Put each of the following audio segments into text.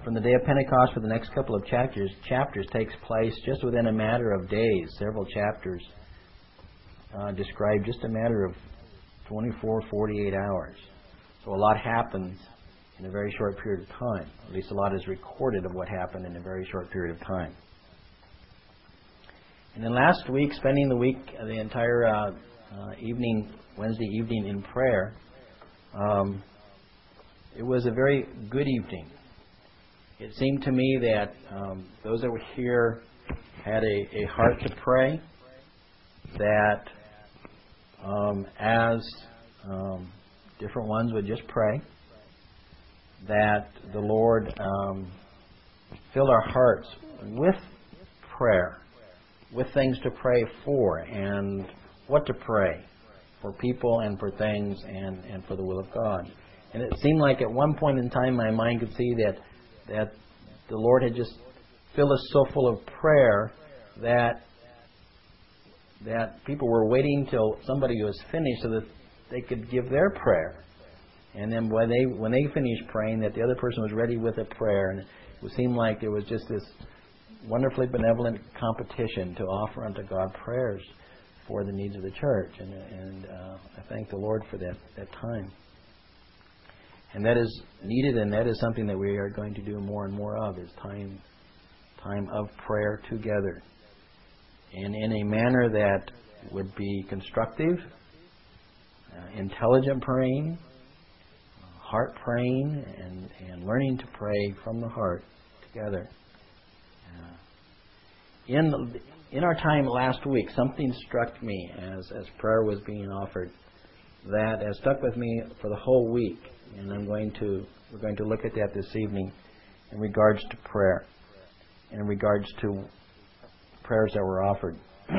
from the day of Pentecost for the next couple of chapters takes place just within a matter of days. Several chapters describe just a matter of 24, 48 hours. So a lot happens in a very short period of time. At least a lot is recorded of what happened in a very short period of time. And then last week, spending the entire Wednesday evening in prayer, it was a very good evening. It seemed to me that those that were here had a heart to pray, that as different ones would just pray, that the Lord filled our hearts with prayer, with things to pray for, and what to pray for people and for things and for the will of God. And it seemed like at one point in time my mind could see that the Lord had just filled us so full of prayer that people were waiting till somebody was finished so that they could give their prayer. And then when they finished praying, that the other person was ready with a prayer. And it seemed like there was just this wonderfully benevolent competition to offer unto God prayers for the needs of the church. And I thank the Lord for that time. And that is needed, and that is something that we are going to do more and more of, is time of prayer together. And in a manner that would be constructive, intelligent praying, heart praying, and learning to pray from the heart together. In our time last week, something struck me as prayer was being offered that has stuck with me for the whole week, and we're going to look at that this evening in regards to prayer, in regards to prayers that were offered.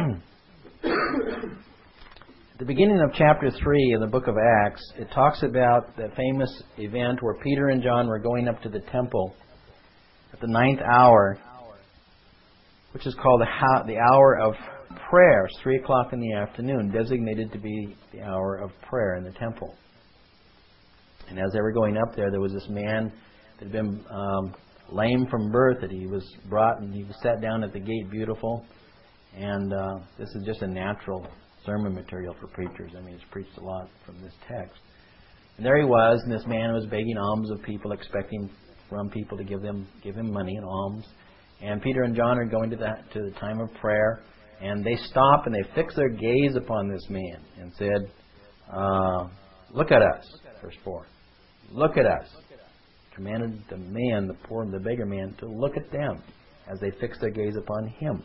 At the beginning of chapter 3 of the book of Acts, it talks about the famous event where Peter and John were going up to the temple at the 9th hour, which is called the hour of prayer. It's 3 o'clock in the afternoon, designated to be the hour of prayer in the temple. And as they were going up there was this man that had been lame from birth, that he was brought and he was sat down at the gate beautiful. And this is just a natural sermon material for preachers. I mean, it's preached a lot from this text. And there he was, and this man was begging alms of people, expecting from people to give him money and alms. And Peter and John are going to the time of prayer, and they stop and they fix their gaze upon this man and said, "Look at us." Verse 4. "Look at us." Commanded the man, the poor and the beggar man, to look at them as they fixed their gaze upon him.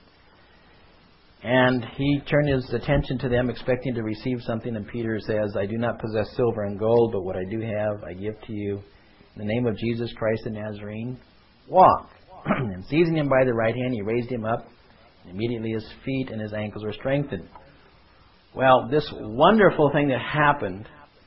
And he turned his attention to them, expecting to receive something. And Peter says, "I do not possess silver and gold, but what I do have I give to you. In the name of Jesus Christ the Nazarene, walk." And seizing him by the right hand, he raised him up. And immediately his feet and his ankles were strengthened. Well, this wonderful thing that happened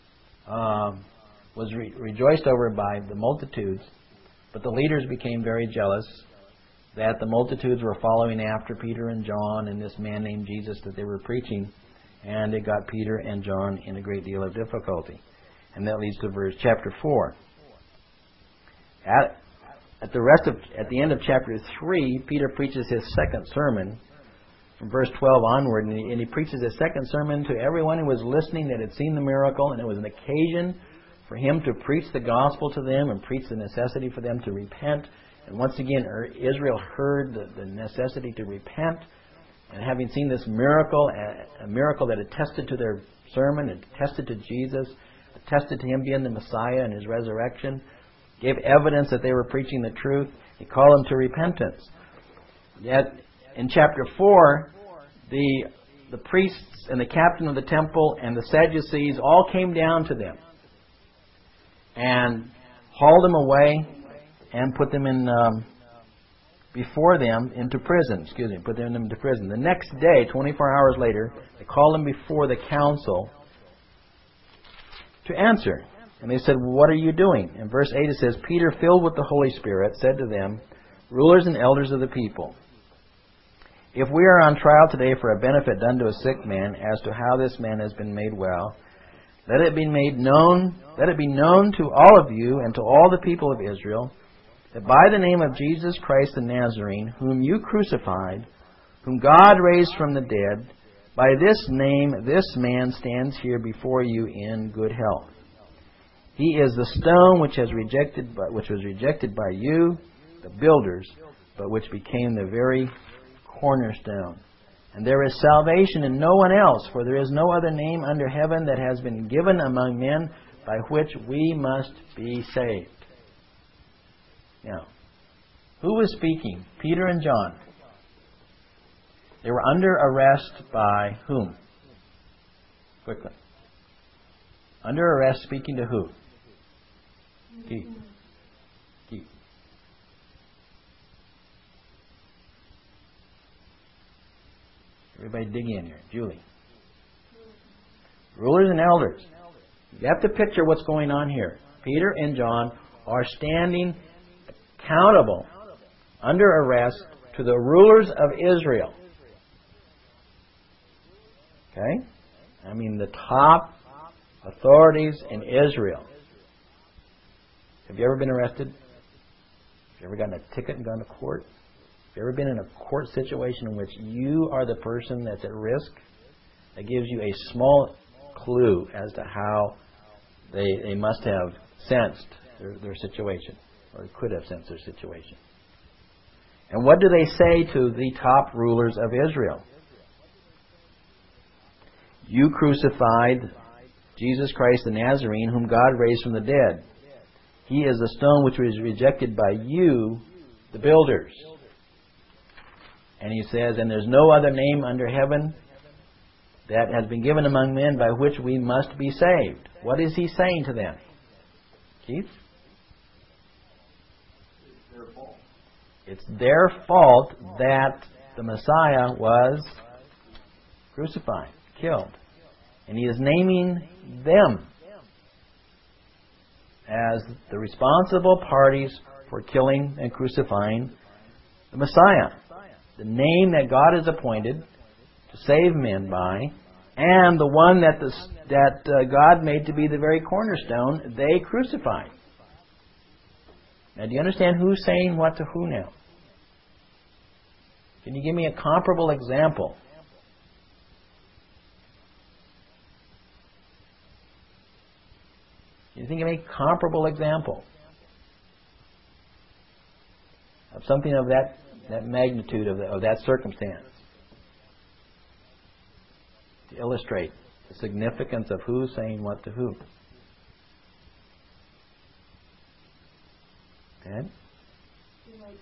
was rejoiced over by the multitudes, but the leaders became very jealous that the multitudes were following after Peter and John and this man named Jesus that they were preaching, and it got Peter and John in a great deal of difficulty. And that leads to chapter 4. At the end of chapter 3, Peter preaches his second sermon from verse 12 onward, and he preaches his second sermon to everyone who was listening that had seen the miracle, and it was an occasion for him to preach the gospel to them and preach the necessity for them to repent. And once again, Israel heard the necessity to repent, and having seen this miracle, a miracle that attested to their sermon, attested to Jesus, attested to him being the Messiah and his resurrection, gave evidence that they were preaching the truth. He called them to repentance. Yet in chapter 4, the priests and the captain of the temple and the Sadducees all came down to them and hauled them away and put them in before them into prison. Put them into prison. The next day, 24 hours later, they called them before the council to answer. And they said, "What are you doing?" In verse 8 it says, "Peter, filled with the Holy Spirit, said to them, 'Rulers and elders of the people, if we are on trial today for a benefit done to a sick man as to how this man has been made well, let it be known to all of you and to all the people of Israel that by the name of Jesus Christ the Nazarene, whom you crucified, whom God raised from the dead, by this name this man stands here before you in good health. He is the stone which was rejected by you, the builders, but which became the very cornerstone. And there is salvation in no one else, for there is no other name under heaven that has been given among men by which we must be saved. Now, who was speaking? Peter and John. They were under arrest by whom? Quickly. Under arrest, speaking to who? Keith. Keith. Everybody dig in here. Julie. Rulers and elders. You have to picture what's going on here. Peter and John are standing accountable, under arrest, to the rulers of Israel. Okay? I mean the top authorities in Israel. Have you ever been arrested? Have you ever gotten a ticket and gone to court? Have you ever been in a court situation in which you are the person that's at risk? That gives you a small clue as to how they must have sensed their situation, or could have sensed their situation. And what do they say to the top rulers of Israel? You crucified Jesus Christ the Nazarene, whom God raised from the dead. He is the stone which was rejected by you, the builders. And he says, and there's no other name under heaven that has been given among men by which we must be saved. What is he saying to them? Keith? It's their fault that the Messiah was crucified, killed. And he is naming them as the responsible parties for killing and crucifying the Messiah. The name that God has appointed to save men by, and the one that God made to be the very cornerstone, they crucified. Now, do you understand who's saying what to who now? Can you give me a comparable example? Can you think of any comparable example of something of that magnitude, of that circumstance, to illustrate the significance of who's saying what to who? Ted? Like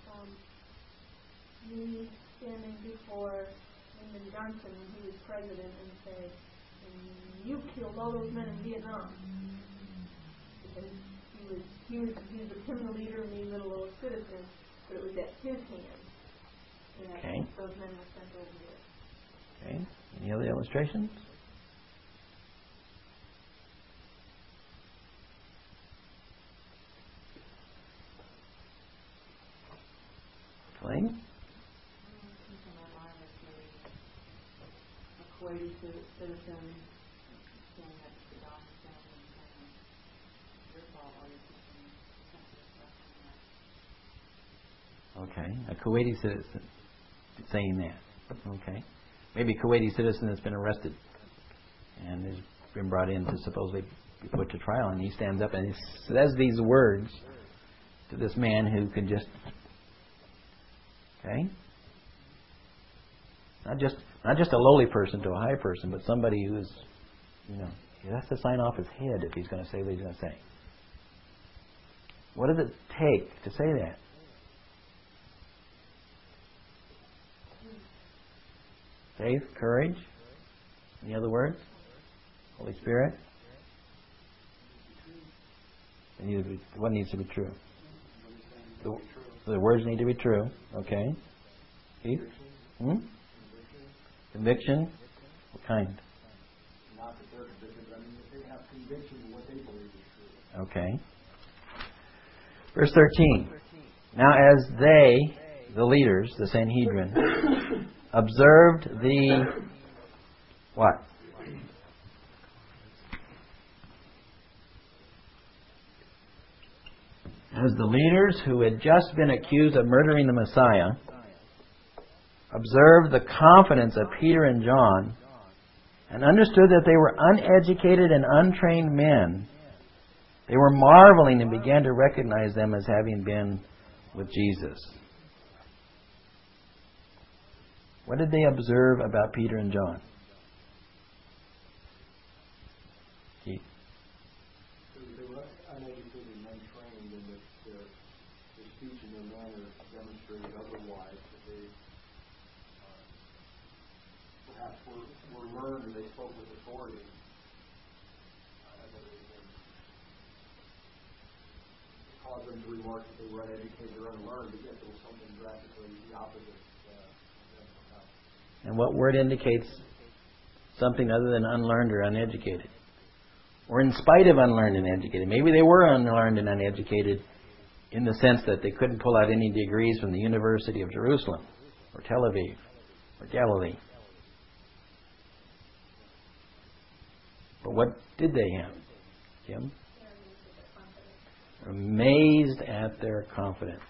me standing before Lyndon Johnson when he was president and say, "You killed all those men in Vietnam." Because he was the criminal leader, me, little citizen, but it was at his hands that those men were sent over there. Okay. Any other illustrations? Elaine? A Kuwaiti citizen saying that Saddam Hussein and your fault all your Okay. A Kuwaiti citizen saying that. Okay. Maybe a Kuwaiti citizen that's been arrested and has been brought in to supposedly be put to trial, and he stands up and he says these words to this man who could just... Okay? Not just a lowly person to a high person, but somebody who's, he has to sign off his head if he's going to say what he's going to say. What does it take to say that? Faith, courage. Any other words? Holy Spirit. What needs to be true? The words need to be true. Okay. Keith? Conviction? What kind? Not that they're convicted, but they have conviction of what they believe is true. Okay. Verse 13. Now as they, the leaders, the Sanhedrin, observed the what? as the leaders who had just been accused of murdering the Messiah observed the confidence of Peter and John and understood that they were uneducated and untrained men, they were marveling and began to recognize them as having been with Jesus. What did they observe about Peter and John? Keith? They were uneducated and untrained, and that their speech and their manner demonstrated otherwise, that they perhaps were learned and they spoke with authority. Caused them to remark that they were uneducated or unlearned, but yet there was something drastically the opposite. And what word indicates something other than unlearned or uneducated? Or in spite of unlearned and educated. Maybe they were unlearned and uneducated in the sense that they couldn't pull out any degrees from the University of Jerusalem or Tel Aviv or Galilee. But what did they have? Jim? Amazed at their confidence.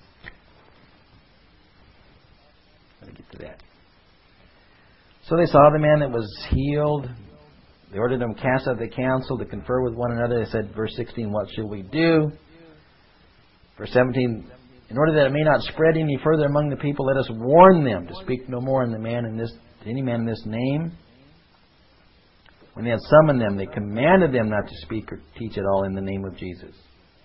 Let me get to that. So they saw the man that was healed. They ordered them cast out of the council to confer with one another. They said, verse 16, what shall we do? Verse 17, in order that it may not spread any further among the people, let us warn them to speak no more to any man in this name. When they had summoned them, they commanded them not to speak or teach at all in the name of Jesus.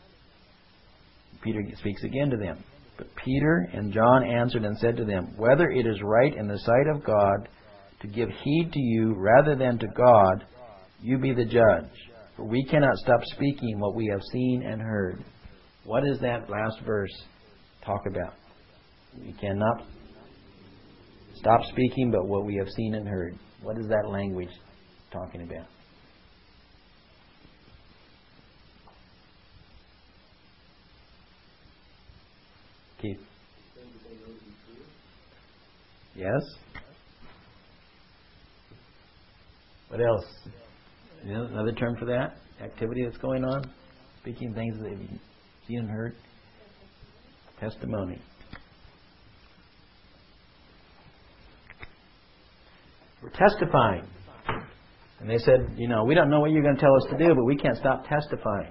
Peter speaks again to them. But Peter and John answered and said to them, whether it is right in the sight of God to give heed to you rather than to God, you be the judge. For we cannot stop speaking what we have seen and heard. What does that last verse talk about? We cannot stop speaking but what we have seen and heard. What is that language talking about? Keith? Yes? What else? Another term for that? Activity that's going on? Speaking things that you've seen and heard? Testimony. We're testifying. And they said, we don't know what you're going to tell us to do, but we can't stop testifying.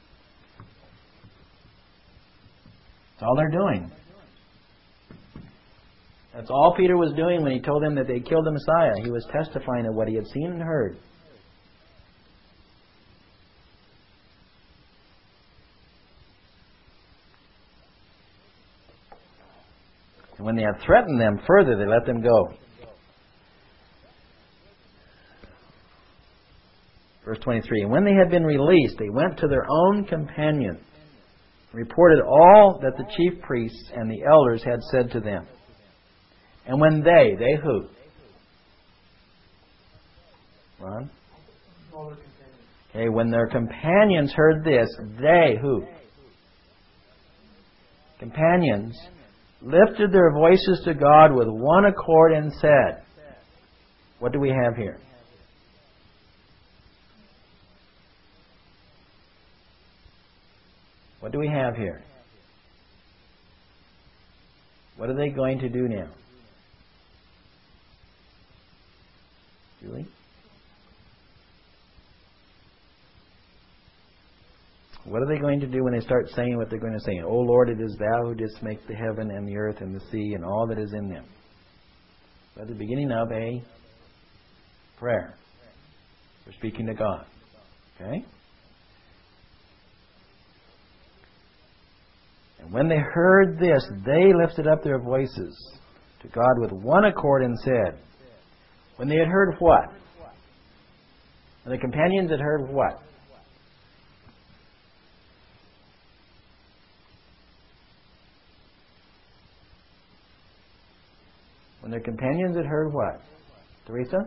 That's all they're doing. That's all Peter was doing when he told them that they killed the Messiah. He was testifying of what he had seen and heard. And when they had threatened them further, they let them go. Verse 23, and when they had been released, they went to their own companions, reported all that the chief priests and the elders had said to them. And when they who? Ron? Okay, when their companions heard this, they who? Companions lifted their voices to God with one accord and said, what do we have here? What do we have here? What are they going to do now? Julie? What are they going to do when they start saying what they're going to say? O Lord, it is Thou who didst make the heaven and the earth and the sea and all that is in them. So at the beginning of a prayer. We're speaking to God. Okay? And when they heard this, they lifted up their voices to God with one accord and said, when they had heard what? And the companions had heard what? When their companions had heard what? Teresa?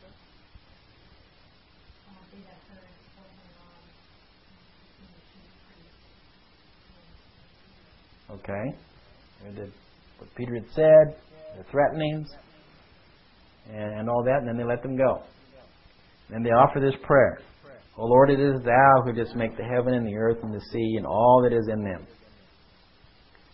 Okay. What Peter had said, the threatenings, and all that, and then they let them go. Then they offer this prayer. O Lord, it is Thou who didst make the heaven and the earth and the sea and all that is in them.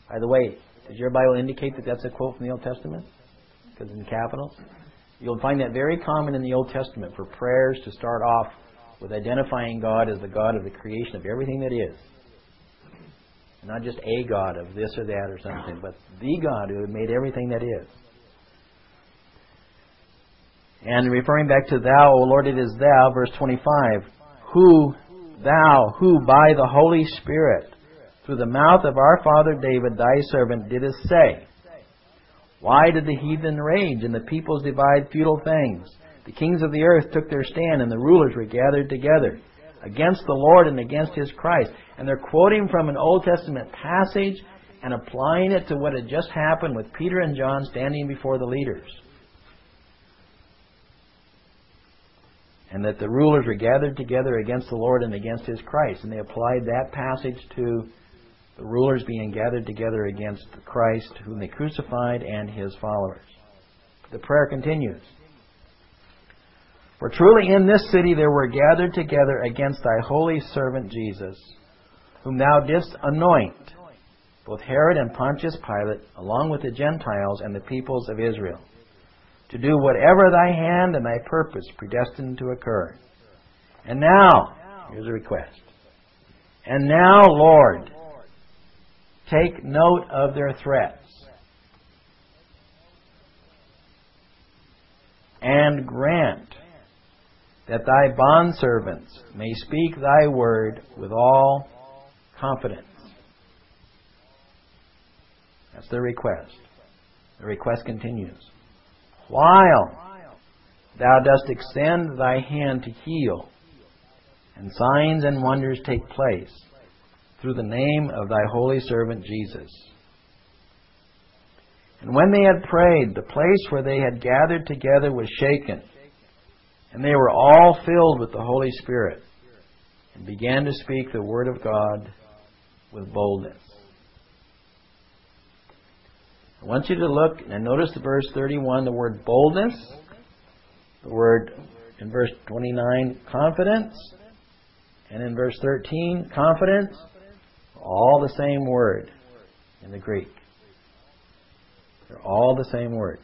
By the way, does your Bible indicate that that's a quote from the Old Testament? Because in capitals? You'll find that very common in the Old Testament for prayers to start off with identifying God as the God of the creation of everything that is. Not just a God of this or that or something, but the God who made everything that is. And referring back to Thou, O Lord, it is Thou, verse 25, Thou, who by the Holy Spirit, through the mouth of our father David, Thy servant, didst say, Why did the heathen rage and the peoples divide futile things? The kings of the earth took their stand and the rulers were gathered together against the Lord and against His Christ. And they're quoting from an Old Testament passage and applying it to what had just happened with Peter and John standing before the leaders. And that the rulers were gathered together against the Lord and against His Christ. And they applied that passage to the rulers being gathered together against Christ, whom they crucified, and His followers. The prayer continues. For truly in this city there were gathered together against Thy holy servant Jesus, whom Thou didst anoint, both Herod and Pontius Pilate, along with the Gentiles and the peoples of Israel, to do whatever Thy hand and Thy purpose predestined to occur. And now, here's a request. And now, Lord, take note of their threats, and grant that Thy bondservants may speak Thy word with all confidence. That's the request. The request continues. While Thou dost extend Thy hand to heal, and signs and wonders take place through the name of Thy holy servant Jesus. And when they had prayed, the place where they had gathered together was shaken, and they were all filled with the Holy Spirit, and began to speak the word of God with boldness. I want you to look and notice the verse 31, the word boldness, the word in verse 29, confidence, and in verse 13, confidence, all the same word in the Greek. They're all the same word.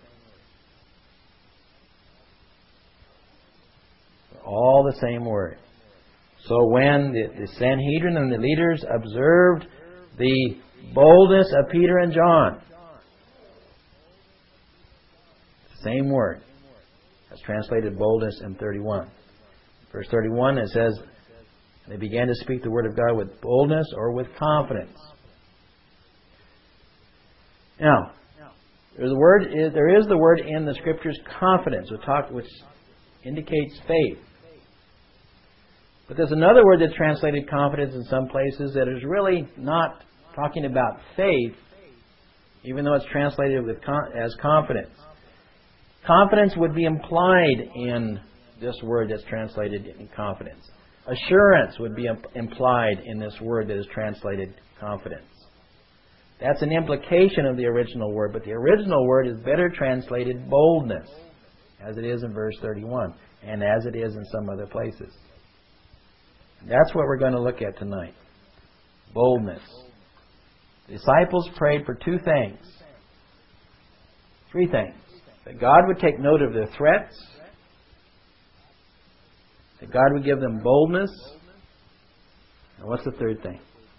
They're all the same word. So when the Sanhedrin and the leaders observed the boldness of Peter and John, same word. That's translated boldness in 31. Verse 31, it says, they began to speak the word of God with boldness or with confidence. Now, there is the word in the Scriptures, confidence, which indicates faith. But there's another word that's translated confidence in some places that is really not talking about faith, even though it's translated as confidence. Confidence would be implied in this word that's translated in confidence. Assurance would be implied in this word that is translated confidence. That's an implication of the original word, but the original word is better translated boldness, as it is in verse 31, and as it is in some other places. That's what we're going to look at tonight. Boldness. The disciples prayed for two things. Three things. That God would take note of their threats, that God would give them boldness, and what's the third thing?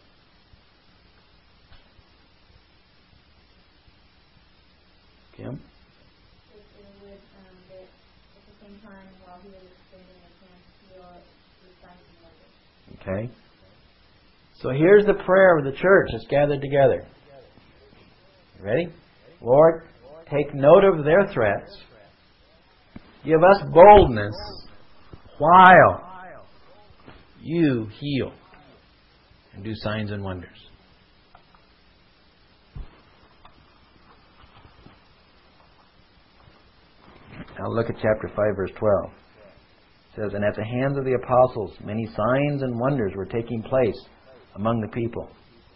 Kim? That at the same time, while He was extending His hand to heal, the signs and wonders. Okay. So here's the prayer of the church that's gathered together. Ready? Lord, take note of their threats. Give us boldness while You heal and do signs and wonders. Now look at chapter 5, verse 12. It says, And at the hands of the apostles many signs and wonders were taking place among the people.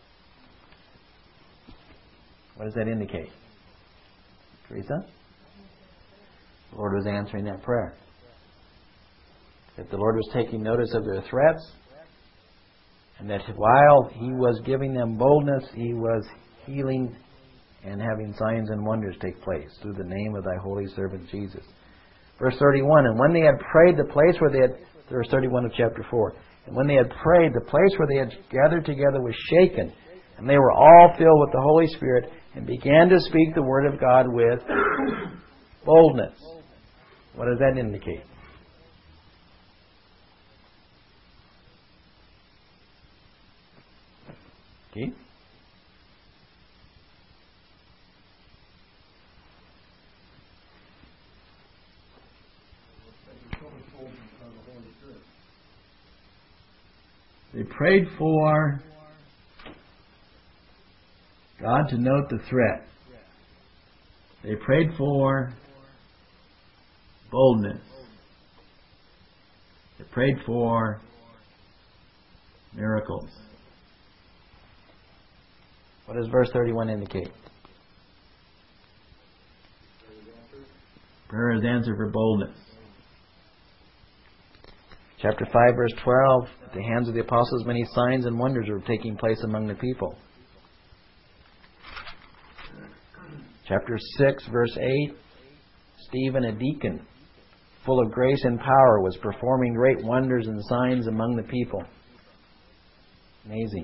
What does that indicate? Teresa? The Lord was answering that prayer. That the Lord was taking notice of their threats, and that while He was giving them boldness, He was healing and having signs and wonders take place through the name of thy holy servant Jesus. Verse 31, and when they had prayed, the place where they had, verse 31 of chapter 4, and when they had prayed, the place where they had gathered together was shaken, and they were all filled with the Holy Spirit, and began to speak the word of God with boldness. What does that indicate? Okay. They prayed for God to note the threat. They prayed for boldness. They prayed for miracles. What does verse 31 indicate? Prayer is answered for boldness. Chapter 5, verse 12, at the hands of the apostles many signs and wonders were taking place among the people. Chapter 6, verse 8, Stephen, a deacon, full of grace and power, was performing great wonders and signs among the people. Amazing.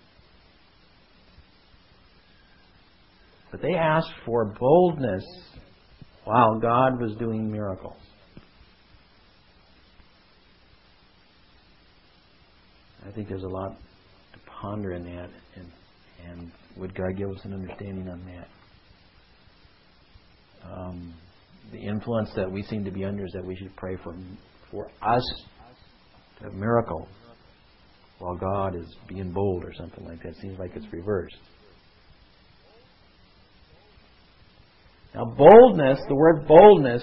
But they asked for boldness while God was doing miracles. I think there's a lot to ponder in that, and would God give us an understanding on that? The influence that we seem to be under is that we should pray for us to have miracles while God is being bold or something like that. It seems like it's reversed. Now, boldness, the word boldness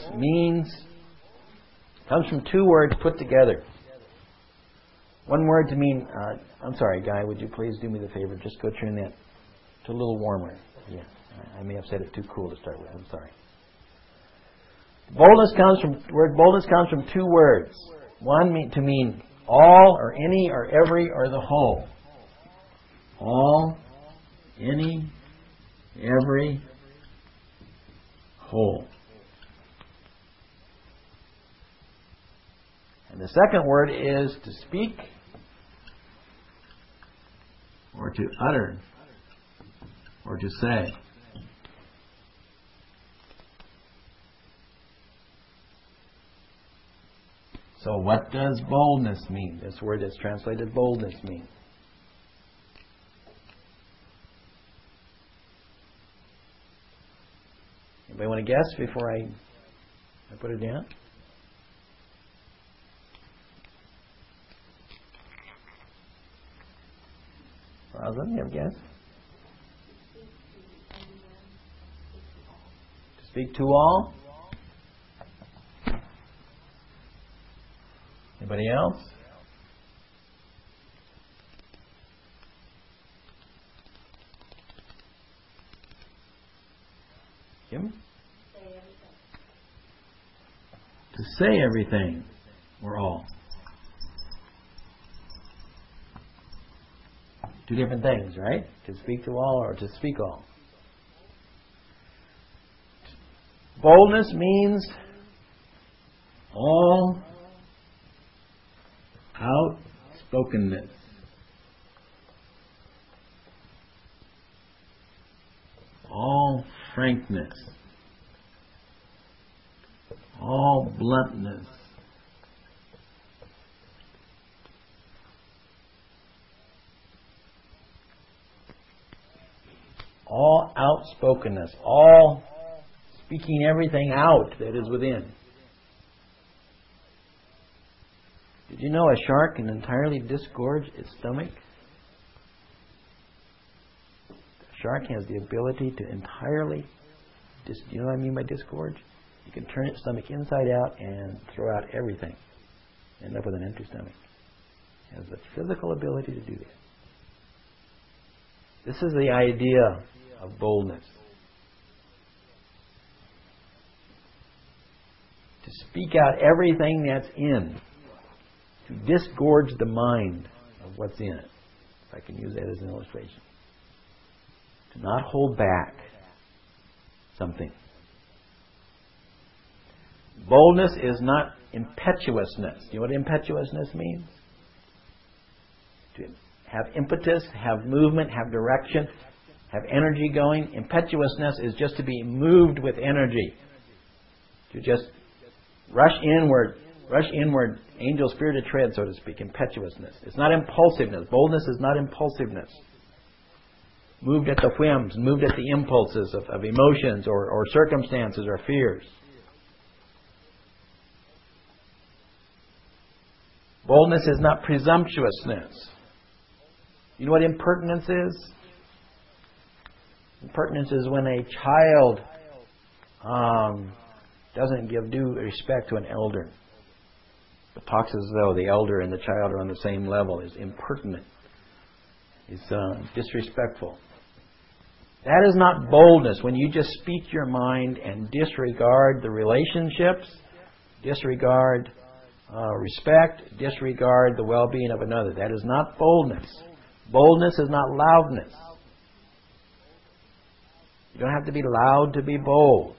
comes from two words put together. One word to mean, I'm sorry, Guy, would you please do me the favor? Just go turn that to a little warmer. Yeah, I may have said it too cool to start with. I'm sorry. The word boldness comes from two words. One to mean all or any or every or the whole. All, any, every, whole. And the second word is to speak or to utter or to say. So what does boldness mean? This word that's translated boldness mean. Anybody want to guess before I put it down? Rosalind, you have a guess? To speak to all? Anybody else? Kim? To say everything, or all. Two different things, right? To speak to all or to speak all. Boldness means all outspokenness. All frankness. All bluntness. All outspokenness. All speaking everything out that is within. Did you know a shark can entirely disgorge its stomach? A shark has the ability to entirely, you know what I mean by disgorge? You can turn its stomach inside out and throw out everything. End up with an empty stomach. It has the physical ability to do that. This is the idea of boldness. To speak out everything that's in. To disgorge the mind of what's in it. If I can use that as an illustration. not hold back something. Boldness is not impetuousness. You know what impetuousness means? To have impetus, have movement, have direction, have energy going. Impetuousness is just to be moved with energy. To just rush inward, angel spirited tread, so to speak, impetuousness. It's not impulsiveness. Boldness is not impulsiveness. Moved at the whims, moved at the impulses of emotions or circumstances or fears. Boldness is not presumptuousness. You know what impertinence is? Impertinence is when a child doesn't give due respect to an elder. It talks as though the elder and the child are on the same level. Is impertinent. Is disrespectful. That is not boldness. When you just speak your mind and disregard the relationships, disregard respect, disregard the well-being of another. That is not boldness. Boldness is not loudness. You don't have to be loud to be bold.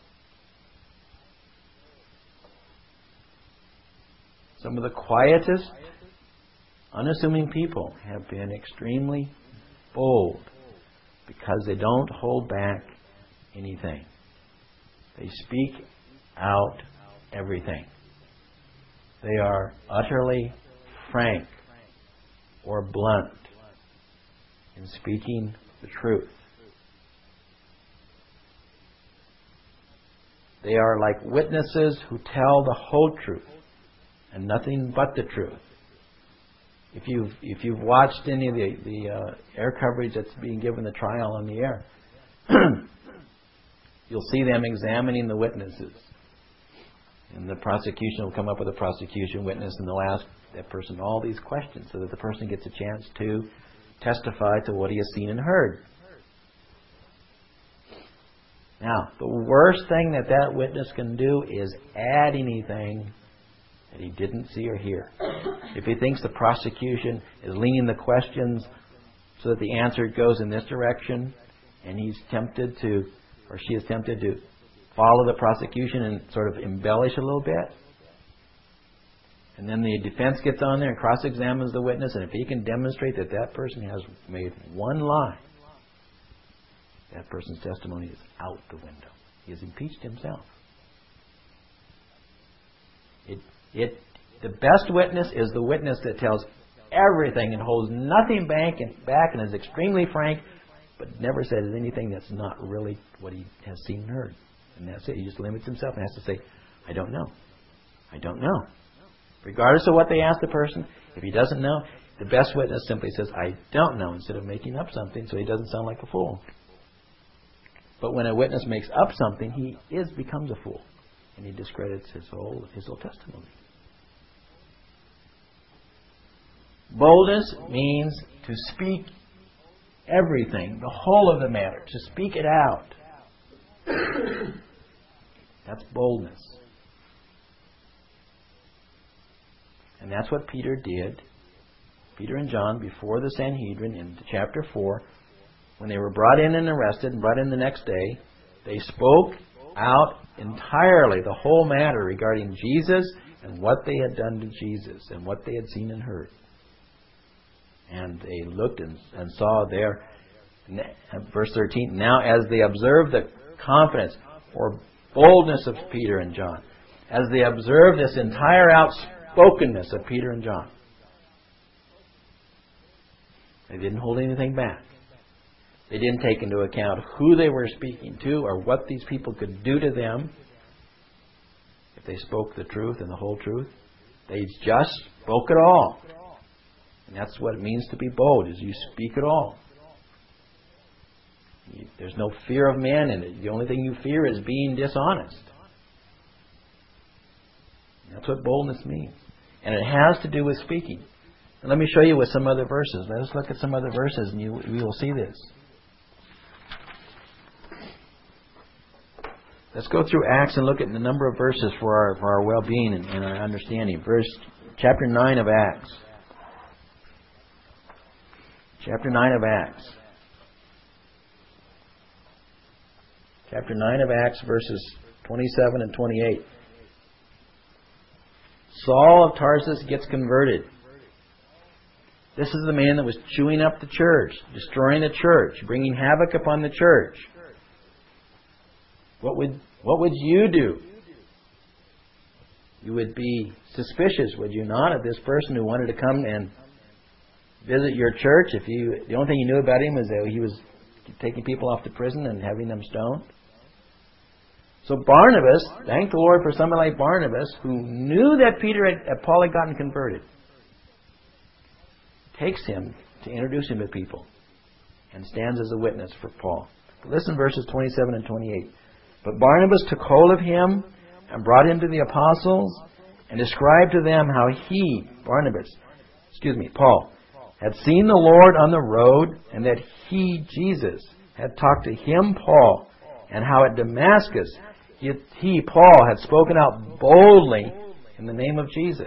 Some of the quietest, unassuming people have been extremely bold because they don't hold back anything. They speak out everything. They are utterly frank or blunt in speaking the truth. They are like witnesses who tell the whole truth and nothing but the truth. If you've watched any of the air coverage that's being given the trial on the air, you'll see them examining the witnesses. And the prosecution will come up with a prosecution witness and they'll ask that person all these questions so that the person gets a chance to testify to what he has seen and heard. Now, the worst thing that witness can do is add anything that he didn't see or hear. If he thinks the prosecution is leaning the questions so that the answer goes in this direction and he's tempted to, or she is tempted to follow the prosecution and sort of embellish a little bit. And then the defense gets on there and cross-examines the witness, and if he can demonstrate that that person has made one lie, that person's testimony is out the window. He has impeached himself. The best witness is the witness that tells everything and holds nothing back and is extremely frank, but never says anything that's not really what he has seen and heard. And that's it. He just limits himself and has to say, I don't know. I don't know. Regardless of what they ask the person, if he doesn't know, the best witness simply says, I don't know, instead of making up something so he doesn't sound like a fool. But when a witness makes up something, he becomes a fool. And he discredits his whole testimony. Boldness means to speak everything, the whole of the matter, to speak it out. That's boldness. And that's what Peter did. Peter and John, before the Sanhedrin, in chapter 4, when they were brought in and arrested and brought in the next day, they spoke out entirely the whole matter regarding Jesus and what they had done to Jesus and what they had seen and heard. And they looked and saw there, verse 13, now as they observed the confidence or boldness of Peter and John, as they observed this entire outspokenness of Peter and John, they didn't hold anything back. They didn't take into account who they were speaking to or what these people could do to them if they spoke the truth and the whole truth. They just spoke it all. And that's what it means to be bold, is you speak it all. There's no fear of man in it. The only thing you fear is being dishonest. That's what boldness means. And it has to do with speaking. And let me show you with some other verses. Let us look at some other verses and we will see this. Let's go through Acts and look at the number of verses for our well-being and our understanding. Chapter 9 of Acts. Chapter 9 of Acts. Chapter 9 of Acts, verses 27 and 28. Saul of Tarsus gets converted. This is the man that was chewing up the church, destroying the church, bringing havoc upon the church. What would you do? You would be suspicious, would you not, of this person who wanted to come and visit your church if the only thing you knew about him was that he was taking people off to prison and having them stoned? So Barnabas, thank the Lord for somebody like Barnabas, who knew that Paul had gotten converted, takes him to introduce him to people and stands as a witness for Paul. Listen verses 27 and 28. But Barnabas took hold of him and brought him to the apostles and described to them how Paul, had seen the Lord on the road, and that he, Jesus, had talked to him, Paul, and how at Damascus he, Paul, had spoken out boldly in the name of Jesus.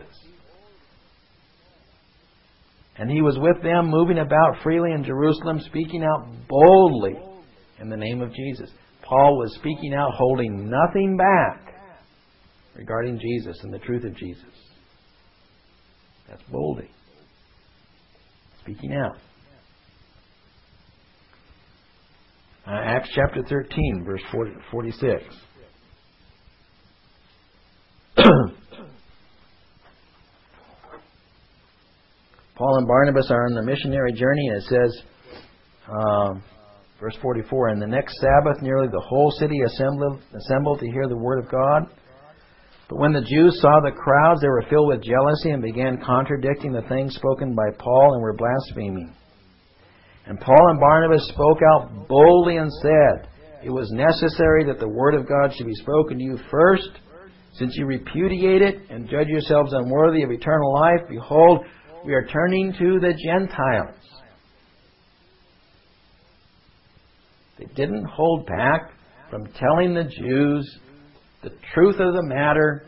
And he was with them, moving about freely in Jerusalem, speaking out boldly in the name of Jesus. Paul was speaking out, holding nothing back regarding Jesus and the truth of Jesus. That's boldly. Speaking out. Acts chapter 13, verse 46. Paul and Barnabas are on the missionary journey, and it says, verse 44, and the next Sabbath nearly the whole city assembled to hear the word of God. But when the Jews saw the crowds, they were filled with jealousy and began contradicting the things spoken by Paul and were blaspheming. And Paul and Barnabas spoke out boldly and said, it was necessary that the word of God should be spoken to you first. Since you repudiate it and judge yourselves unworthy of eternal life, behold, we are turning to the Gentiles. They didn't hold back from telling the Jews the truth of the matter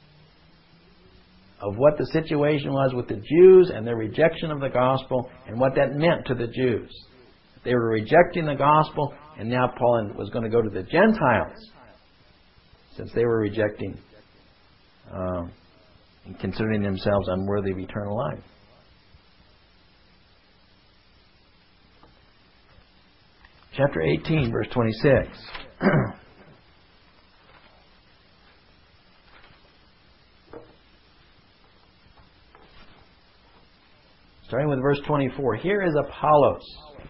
of what the situation was with the Jews and their rejection of the gospel and what that meant to the Jews. They were rejecting the gospel, and now Paul was going to go to the Gentiles since they were rejecting and considering themselves unworthy of eternal life. Chapter 18, verse 26. Starting with verse 24. Here is Apollos.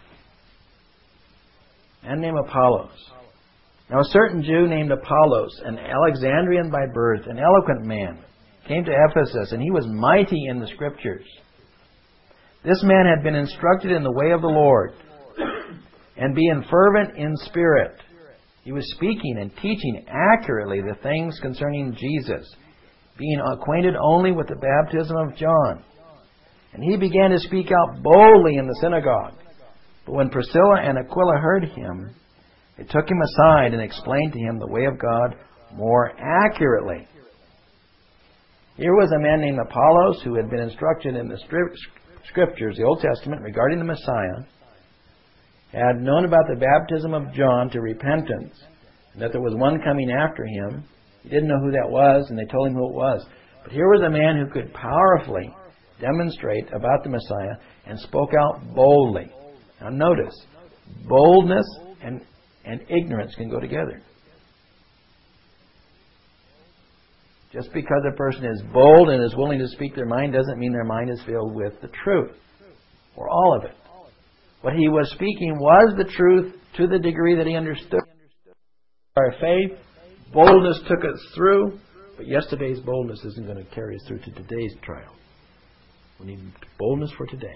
A man named Apollos. Now a certain Jew named Apollos, an Alexandrian by birth, an eloquent man, came to Ephesus, and he was mighty in the Scriptures. This man had been instructed in the way of the Lord, and being fervent in spirit, he was speaking and teaching accurately the things concerning Jesus, being acquainted only with the baptism of John. And he began to speak out boldly in the synagogue. But when Priscilla and Aquila heard him, they took him aside and explained to him the way of God more accurately. Here was a man named Apollos who had been instructed in the Scriptures, the Old Testament, regarding the Messiah, had known about the baptism of John to repentance, and that there was one coming after him. He didn't know who that was, and they told him who it was. But here was a man who could powerfully demonstrate about the Messiah and spoke out boldly. Now notice, boldness and ignorance can go together. Just because a person is bold and is willing to speak their mind doesn't mean their mind is filled with the truth, or all of it. What he was speaking was the truth to the degree that he understood our faith. Boldness took us through, but yesterday's boldness isn't going to carry us through to today's trial. We need boldness for today.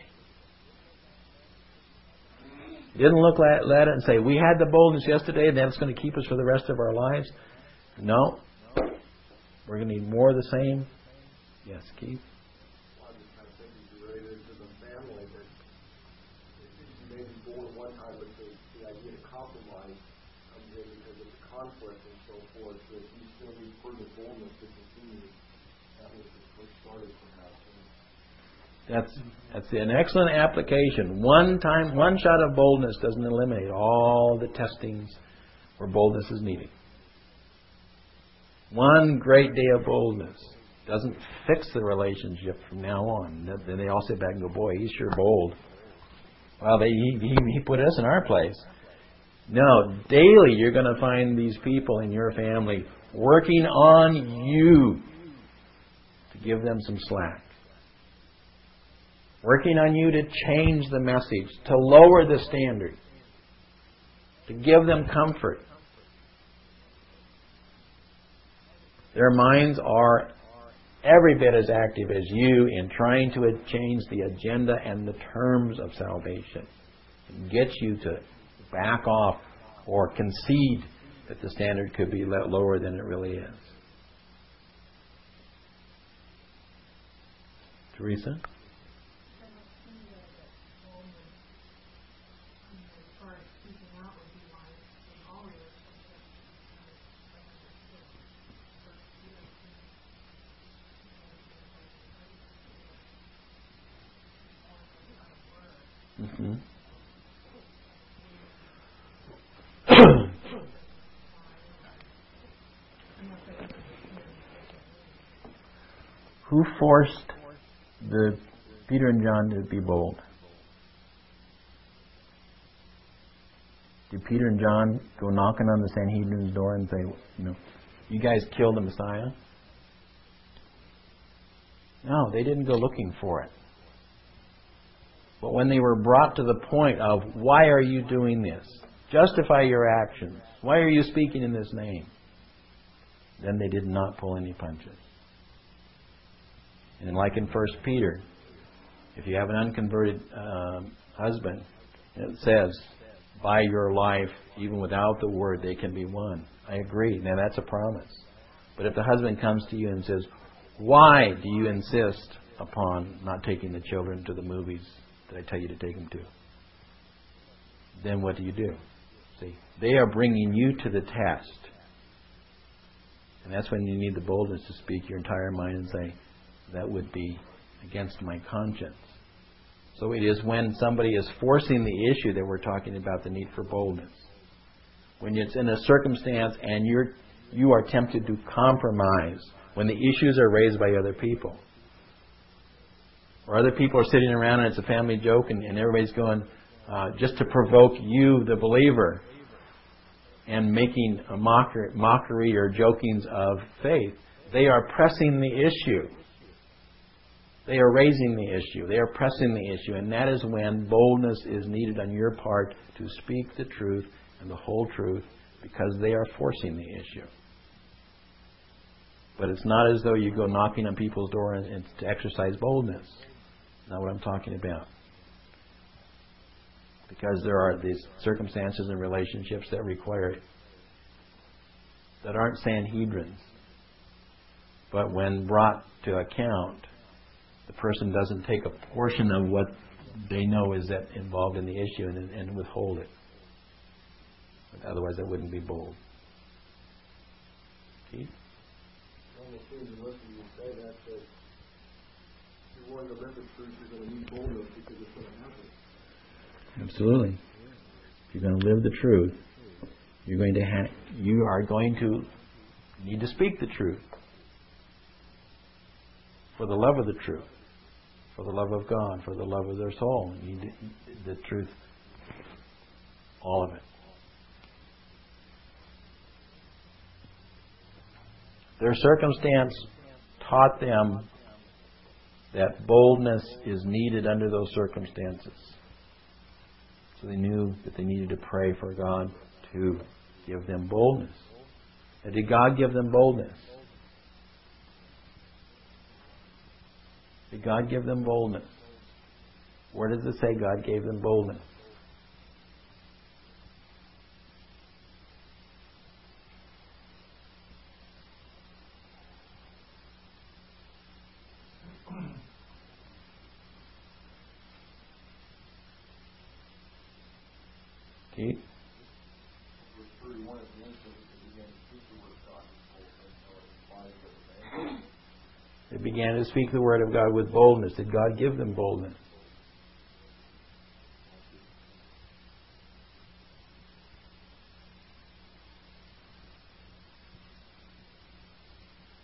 He didn't look at it and say, we had the boldness yesterday and that's going to keep us for the rest of our lives. No. We're going to need more of the same. Yes, Keith? Well, I'm just kind of thinking related to the family that you may be born one time, but the idea of compromise comes in because of the conflict and so forth, that you still need further boldness to continue. That was the first started perhaps. That's an excellent application. One shot of boldness doesn't eliminate all the testings where boldness is needed. One great day of boldness doesn't fix the relationship from now on. Then they all sit back and go, boy, he's sure bold. Well, he put us in our place. No, daily you're going to find these people in your family working on you to give them some slack. Working on you to change the message, to lower the standard, to give them comfort. Their minds are every bit as active as you in trying to change the agenda and the terms of salvation. It gets you to back off or concede that the standard could be lower than it really is. Teresa? Mm-hmm. Who forced Peter and John to be bold? Did Peter and John go knocking on the Sanhedrin's door and say, you guys killed the Messiah? No, they didn't go looking for it. But when they were brought to the point of, why are you doing this? Justify your actions. Why are you speaking in this name? Then they did not pull any punches. And like in 1 Peter, if you have an unconverted husband, it says, by your life, even without the word, they can be won. I agree. Now that's a promise. But if the husband comes to you and says, why do you insist upon not taking the children to the movies that I tell you to take them to? Then what do? See, they are bringing you to the test. And that's when you need the boldness to speak your entire mind and say, that would be against my conscience. So it is when somebody is forcing the issue that we're talking about the need for boldness. When it's in a circumstance and you are tempted to compromise, when the issues are raised by other people. Or other people are sitting around and it's a family joke and everybody's going just to provoke you, the believer, and making a mockery or jokings of faith. They are pressing the issue. They are raising the issue. They are pressing the issue. And that is when boldness is needed on your part to speak the truth and the whole truth, because they are forcing the issue. But it's not as though you go knocking on people's door and to exercise boldness. Not what I'm talking about. Because there are these circumstances and relationships that require it, that aren't Sanhedrins. But when brought to account, the person doesn't take a portion of what they know is that involved in the issue and withhold it. But otherwise, it wouldn't be bold. Keith? It almost seems to listen to you say that if you're wanting to live the truth, you're going to need boldness because it's going to happen. Absolutely. If you're going to live the truth, you are going to need to speak the truth. For the love of the truth. For the love of God. For the love of their soul. You need the truth. All of it. Their circumstance taught them that boldness is needed under those circumstances. So they knew that they needed to pray for God to give them boldness. And did God give them boldness? Did God give them boldness? Where does it say God gave them boldness? Keith? They began to speak the word of God with boldness. Did God give them boldness?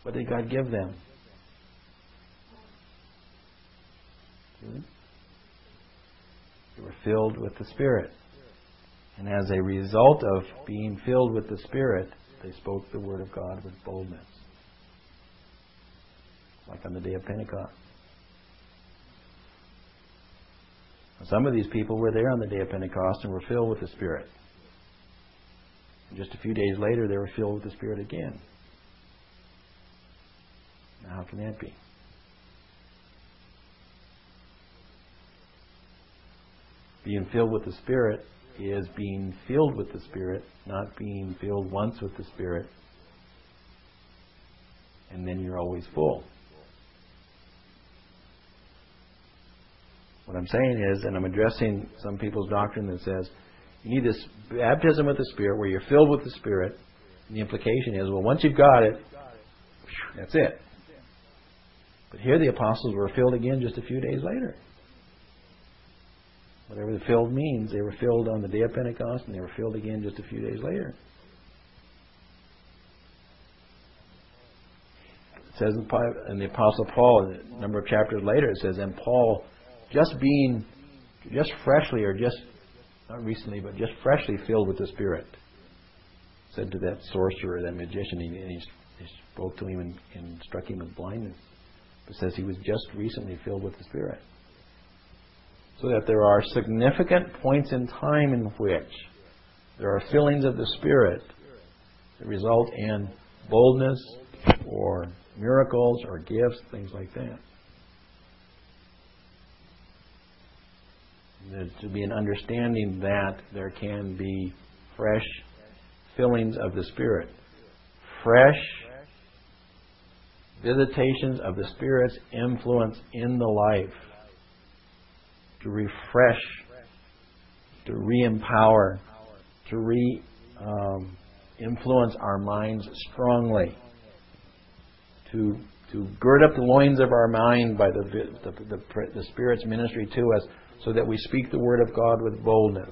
What did God give them? They were filled with the Spirit. And as a result of being filled with the Spirit, they spoke the Word of God with boldness. Like on the day of Pentecost. Some of these people were there on the day of Pentecost and were filled with the Spirit. And just a few days later, they were filled with the Spirit again. Now, how can that be? Being filled with the Spirit is being filled with the Spirit, not being filled once with the Spirit, and then you're always full. What I'm saying is, and I'm addressing some people's doctrine that says, you need this baptism with the Spirit where you're filled with the Spirit, and the implication is, well, once you've got it, that's it. But here the apostles were filled again just a few days later. Whatever the filled means, they were filled on the day of Pentecost and they were filled again just a few days later. It says in the Apostle Paul, a number of chapters later, it says, and Paul, just freshly, or just, not recently, but just freshly filled with the Spirit, said to that sorcerer, that magician, and he spoke to him and struck him with blindness. It says he was just recently filled with the Spirit. So that there are significant points in time in which there are fillings of the Spirit that result in boldness or miracles or gifts, things like that. There to be an understanding that there can be fresh fillings of the Spirit. Fresh visitations of the Spirit's influence in the life. To refresh, to re-empower, to re-influence our minds strongly, to gird up the loins of our mind by the Spirit's ministry to us, so that we speak the Word of God with boldness.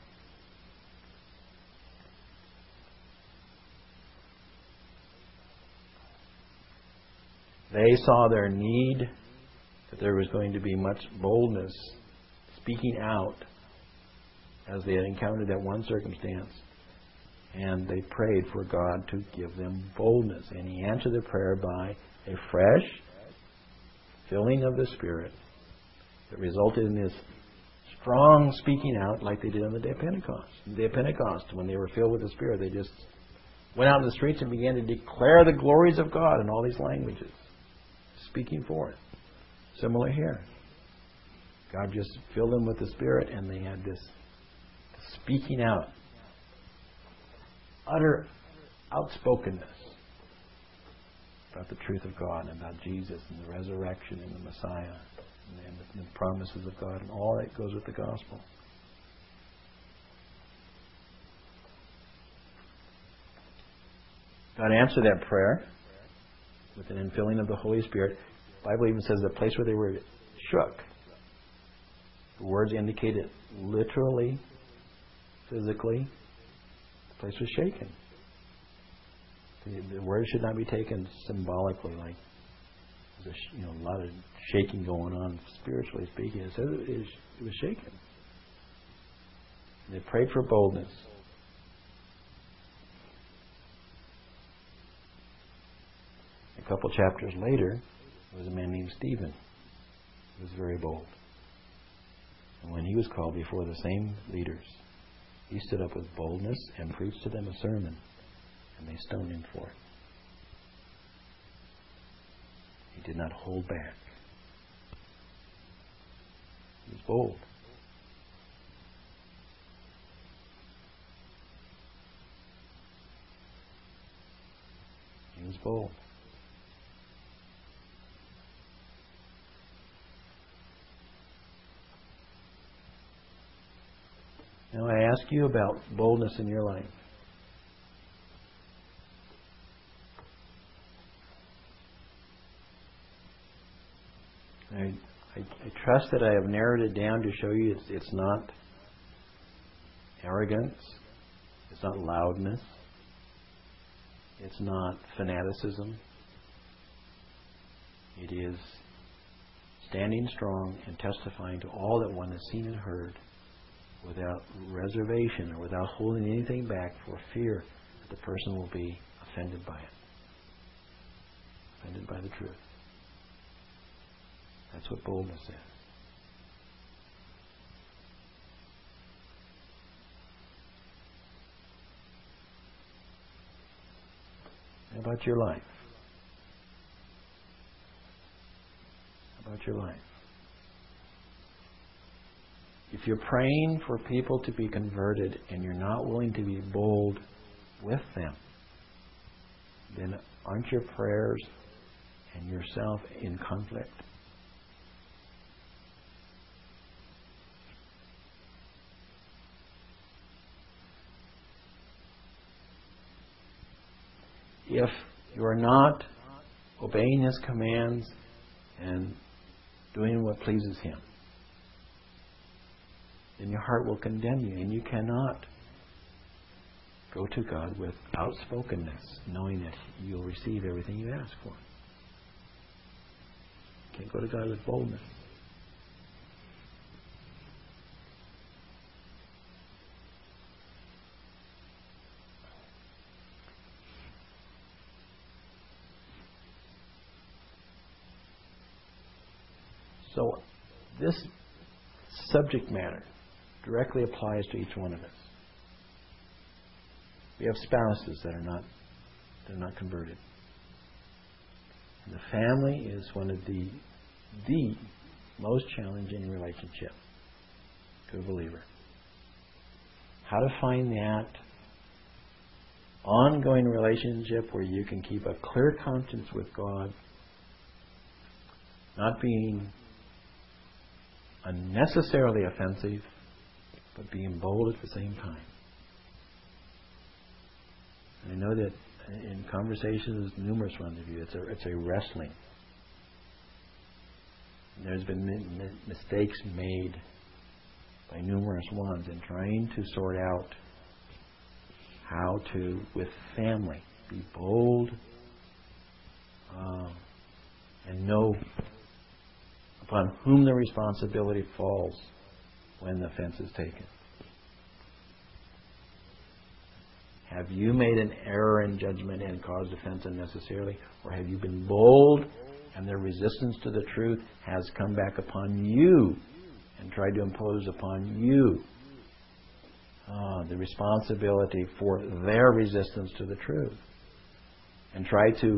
They saw their need, that there was going to be much boldness, speaking out as they had encountered that one circumstance. And they prayed for God to give them boldness. And He answered the prayer by a fresh filling of the Spirit that resulted in this strong speaking out like they did on the day of Pentecost. On the day of Pentecost, when they were filled with the Spirit, they just went out in the streets and began to declare the glories of God in all these languages, speaking for it. Similar here. God just filled them with the Spirit and they had this speaking out, utter outspokenness about the truth of God and about Jesus and the resurrection and the Messiah and the promises of God and all that goes with the gospel. God answered that prayer with an infilling of the Holy Spirit. The Bible even says the place where they were shook. The words indicate it literally, physically. The place was shaken. The word should not be taken symbolically, like there's a lot of shaking going on spiritually speaking. It says it was shaken. They prayed for boldness. A couple chapters later, there was a man named Stephen. He was very bold. And when he was called before the same leaders, he stood up with boldness and preached to them a sermon, and they stoned him for it. He did not hold back. He was bold. He was bold. Now I ask you about boldness in your life. I trust that I have narrowed it down to show you it's not arrogance, it's not loudness, it's not fanaticism, It is standing strong and testifying to all that one has seen and heard without reservation or without holding anything back for fear that the person will be offended by it. Offended by the truth. That's what boldness is. How about your life? How about your life? If you're praying for people to be converted and you're not willing to be bold with them, then aren't your prayers and yourself in conflict? If you are not obeying His commands and doing what pleases Him, then your heart will condemn you, and you cannot go to God with outspokenness, knowing that you'll receive everything you ask for. You can't go to God with boldness. So, this subject matter directly applies to each one of us. We have spouses that are not converted. And the family is one of the most challenging relationship to a believer. How to find that ongoing relationship where you can keep a clear conscience with God, not being unnecessarily offensive, but being bold at the same time. And I know that in conversations with numerous ones of you, it's a wrestling. And there's been mistakes made by numerous ones in trying to sort out how to, with family, be bold and know upon whom the responsibility falls when the offense is taken. Have you made an error in judgment and caused offense unnecessarily? Or have you been bold and their resistance to the truth has come back upon you and tried to impose upon you the responsibility for their resistance to the truth? And try to,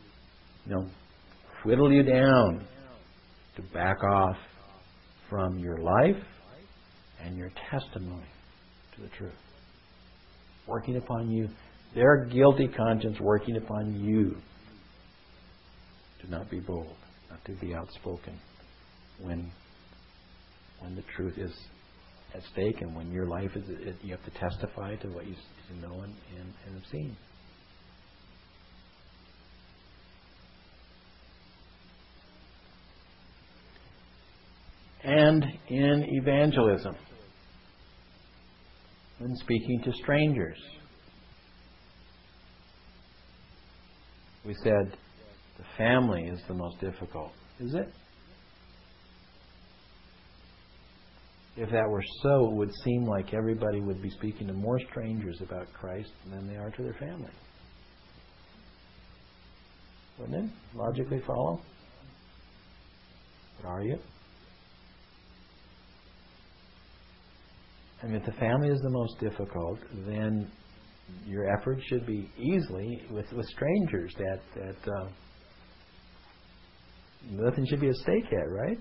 whittle you down to back off from your life and your testimony to the truth. Working upon you, their guilty conscience working upon you to not be bold, not to be outspoken when the truth is at stake and when your life is, you have to testify to what you know and have seen. And in evangelism, when speaking to strangers, we said the family is the most difficult. Is it? If that were so, it would seem like everybody would be speaking to more strangers about Christ than they are to their family. Wouldn't it logically follow? But are you? And if the family is the most difficult, then your efforts should be easily with strangers that nothing should be at stake at, right?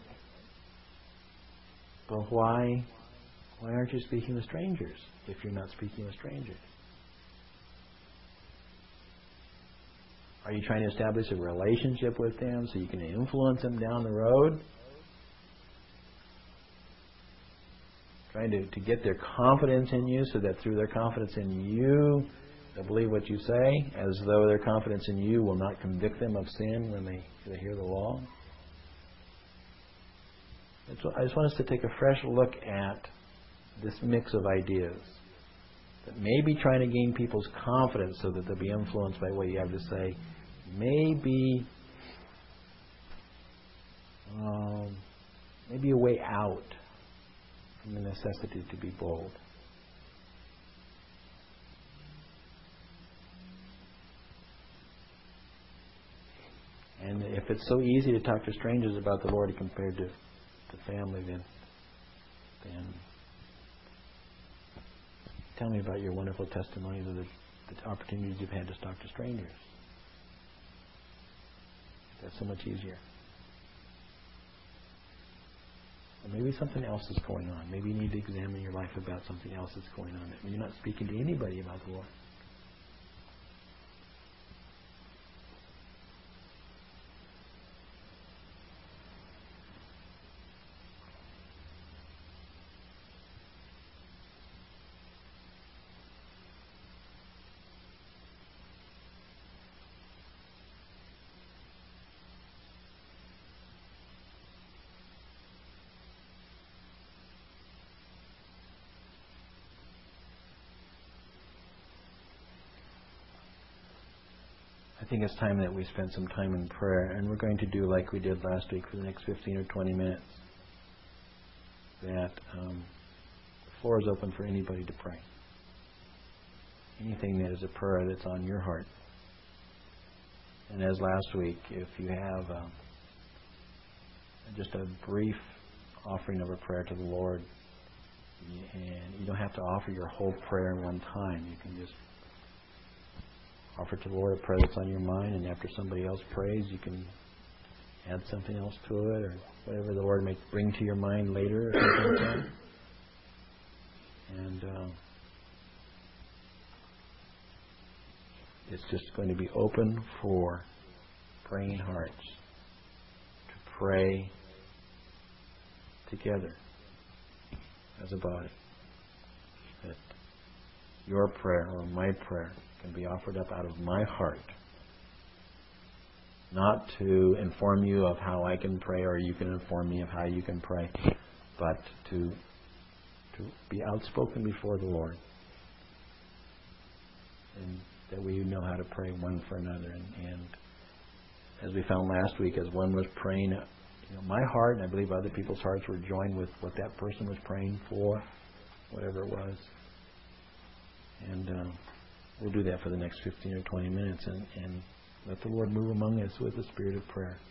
But why aren't you speaking with strangers if you're not speaking with strangers? Are you trying to establish a relationship with them so you can influence them down the road? Trying to get their confidence in you so that through their confidence in you, they'll believe what you say, as though their confidence in you will not convict them of sin when they hear the law? I just want us to take a fresh look at this mix of ideas that may be trying to gain people's confidence so that they'll be influenced by what you have to say, may be maybe a way out from the necessity to be bold. And if it's so easy to talk to strangers about the Lord compared to family, then tell me about your wonderful testimonies of the opportunities you've had to talk to strangers. That's so much easier. Or maybe something else is going on. Maybe you need to examine your life about something else that's going on. You're not speaking to anybody about the Lord. I think it's time that we spend some time in prayer, and we're going to do like we did last week for the next 15 or 20 minutes. That the floor is open for anybody to pray. Anything that is a prayer that's on your heart. And as last week, if you have just a brief offering of a prayer to the Lord, and you don't have to offer your whole prayer in one time. You can just offer to the Lord a prayer that's on your mind, and after somebody else prays, you can add something else to it, or whatever the Lord may bring to your mind later, or something like that. And it's just going to be open for praying hearts to pray together as a body. That your prayer or my prayer can be offered up out of my heart, not to inform you of how I can pray or you can inform me of how you can pray, but to be outspoken before the Lord, and that we know how to pray one for another. And as we found last week, as one was praying, my heart, and I believe other people's hearts were joined with what that person was praying for, whatever it was. And we'll do that for the next 15 or 20 minutes and let the Lord move among us with the spirit of prayer.